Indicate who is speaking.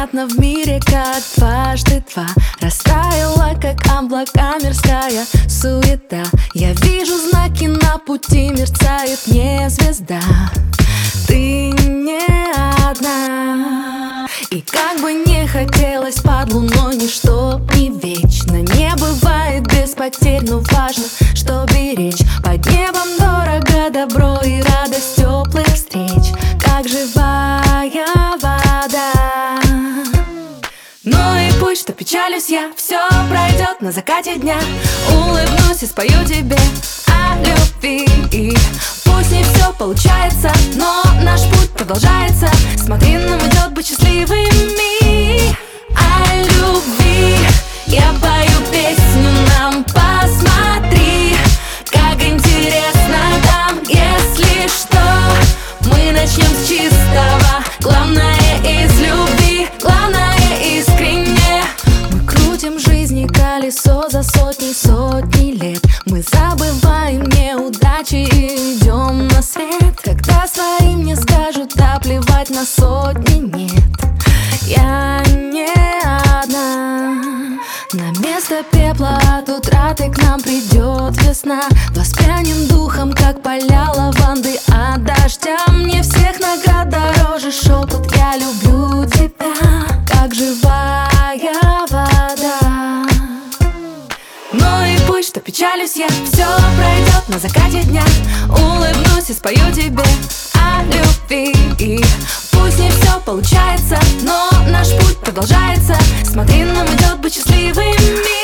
Speaker 1: непонятно в мире, как дважды два. Растаяла, как облака, мирская суета. Я вижу знаки на пути, мерцает мне звезда. Ты не одна. И как бы не хотелось под луной, ничто не вечно. Не бывает без потерь, но важно, что беречь. Под небом дорого добро и радость теплых встреч, как живая вода. Ну и пусть, что печалюсь я, все пройдет на закате дня. Улыбнусь и спою тебе о любви. И пусть не все получается, но наш путь продолжается. Смотри, нам идет быть счастливыми. О любви я пою песню нам, посмотри, как интересно там. Если что, мы начнем с чистого. Главное из любви, главное искренне. Мы крутим жизни колесо за сотни лет. Мы забываем неудачи и идем на свет. Когда своим мне скажут, да плевать на сотни, нет. Я не одна. На место пепла от утраты к нам придет весна. Воспрянем духом, как поля лаванды от дождя. Мне всех наград дороже шепот, я люблю тебя, как живая вода. Ну и пусть, что печалюсь я, все пройдет на закате дня. Улыбнусь и спою тебе о любви. И пусть не все получается, но наш путь продолжается. Смотри, нам идет быть счастливыми.